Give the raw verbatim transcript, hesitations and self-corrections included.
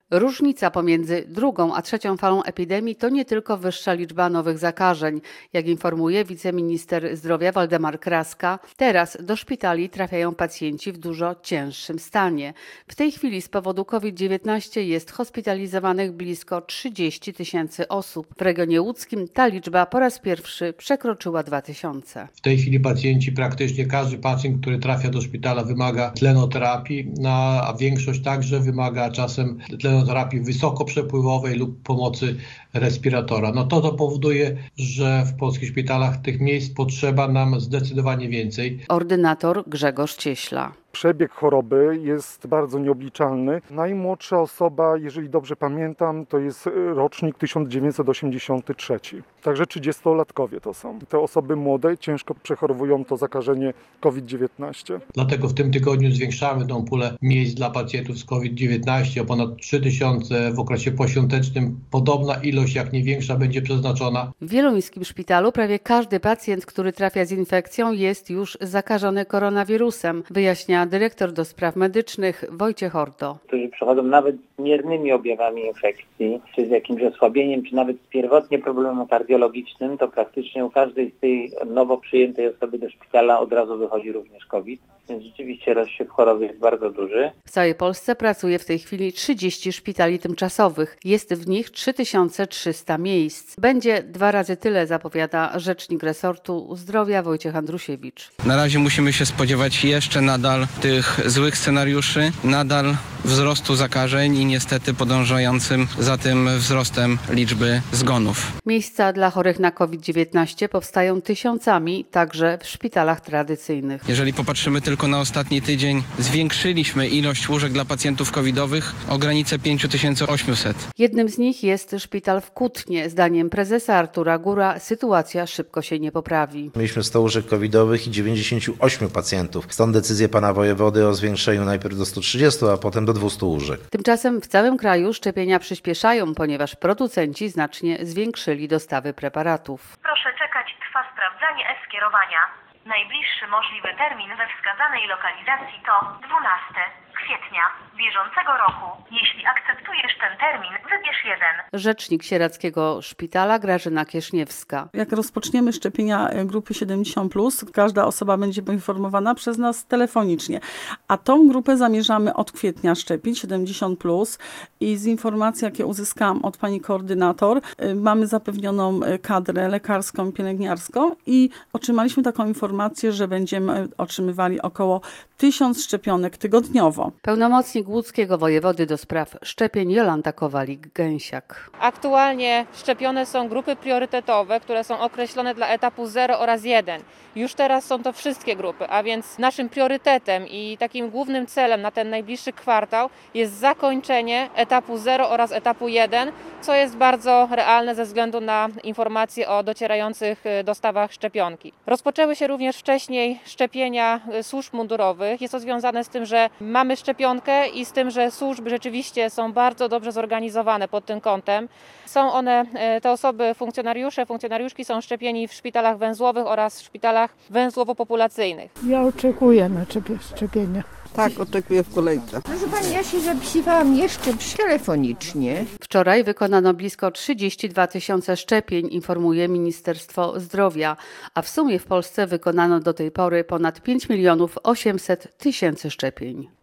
Różnica pomiędzy drugą a trzecią falą epidemii to nie tylko wyższa liczba nowych zakażeń. Jak informuje wiceminister zdrowia Waldemar Kraska, teraz do szpitali trafiają pacjenci w dużo cięższym stanie. W tej chwili z powodu kowid dziewiętnaście jest hospitalizowanych blisko trzydzieści tysięcy osób. W regionie łódzkim ta liczba po raz pierwszy przekroczyła dwa tysiące. W tej chwili pacjenci, praktycznie każdy pacjent, który trafia do szpitala, wymaga tlenoterapii, a większość także wymaga czasem tlenoterapii wysokoprzepływowej lub pomocy respiratora. No to to powoduje, że w polskich szpitalach tych miejsc potrzeba nam zdecydowanie więcej. Ordynator Grzegorz Cieśla. Przebieg choroby jest bardzo nieobliczalny. Najmłodsza osoba, jeżeli dobrze pamiętam, to jest rocznik tysiąc dziewięćset osiemdziesiąty trzeci. Także trzydziestolatkowie to są. Te osoby młode ciężko przechorowują to zakażenie kowid dziewiętnaście. Dlatego w tym tygodniu zwiększamy tą pulę miejsc dla pacjentów z kowid dziewiętnaście o ponad trzy tysiące. W okresie poświątecznym podobna ilość, jak nie większa, będzie przeznaczona. W wieluńskim szpitalu prawie każdy pacjent, który trafia z infekcją, jest już zakażony koronawirusem, wyjaśnia dyrektor do spraw medycznych Wojciech Ordo. Którzy przychodzą nawet z miernymi objawami infekcji, czy z jakimś osłabieniem, czy nawet z pierwotnie problemem kardiologicznym, to praktycznie u każdej z tej nowo przyjętej osoby do szpitala od razu wychodzi również COVID. Więc rzeczywiście rozsiew choroby jest bardzo duży. W całej Polsce pracuje w tej chwili trzydzieści szpitali tymczasowych. Jest w nich trzy tysiące trzysta miejsc. Będzie dwa razy tyle, zapowiada rzecznik resortu zdrowia Wojciech Andrusiewicz. Na razie musimy się spodziewać jeszcze nadal tych złych scenariuszy, nadal wzrostu zakażeń i niestety podążającym za tym wzrostem liczby zgonów. Miejsca dla chorych na kowid dziewiętnaście powstają tysiącami, także w szpitalach tradycyjnych. Jeżeli popatrzymy tylko na ostatni tydzień, zwiększyliśmy ilość łóżek dla pacjentów covidowych o granicę pięć tysięcy osiemset. Jednym z nich jest szpital w Kutnie. Zdaniem prezesa Artura Góra sytuacja szybko się nie poprawi. Mieliśmy sto łóżek covidowych i dziewięćdziesięciu ośmiu pacjentów. Stąd decyzję pana wojewody o zwiększeniu najpierw do stu trzydziestu, a potem do dwustu łóżek. Tymczasem w całym kraju szczepienia przyspieszają, ponieważ producenci znacznie zwiększyli dostawy preparatów. Proszę czekać, trwa sprawdzanie e-skierowania. Najbliższy możliwy termin we wskazanej lokalizacji to dwunastego kwietnia bieżącego roku. Jeśli akceptujesz ten termin, wybierz jeden. Rzecznik Sieradzkiego Szpitala Grażyna Kieśniewska. Jak rozpoczniemy szczepienia grupy siedemdziesiąt plus, każda osoba będzie poinformowana przez nas telefonicznie. A tą grupę zamierzamy od kwietnia szczepić, siedemdziesiąt plus, i z informacji, jakie uzyskałam od pani koordynator, mamy zapewnioną kadrę lekarską i pielęgniarską i otrzymaliśmy taką informację, że będziemy otrzymywali około tysiąc szczepionek tygodniowo. Pełnomocnik łódzkiego wojewody do spraw szczepień Jolanta Kowalik-Gęsiak. Aktualnie szczepione są grupy priorytetowe, które są określone dla etapu zero oraz jeden. Już teraz są to wszystkie grupy, a więc naszym priorytetem i takim głównym celem na ten najbliższy kwartał jest zakończenie etapu zero oraz etapu jeden, co jest bardzo realne ze względu na informacje o docierających dostawach szczepionki. Rozpoczęły się również wcześniej szczepienia służb mundurowych. Jest to związane z tym, że mamy szczepionkę i z tym, że służby rzeczywiście są bardzo dobrze zorganizowane pod tym kątem. Są one, te osoby, funkcjonariusze, funkcjonariuszki są szczepieni w szpitalach węzłowych oraz w szpitalach węzłowo-populacyjnych. Ja oczekuję na szczepienia. Tak, oczekuję w kolejce. Proszę pani, ja się zapisywałam jeszcze telefonicznie. Wczoraj wykonano blisko trzydzieści dwa tysiące szczepień, informuje Ministerstwo Zdrowia, a w sumie w Polsce wykonano do tej pory ponad pięć milionów osiemset tysięcy szczepień.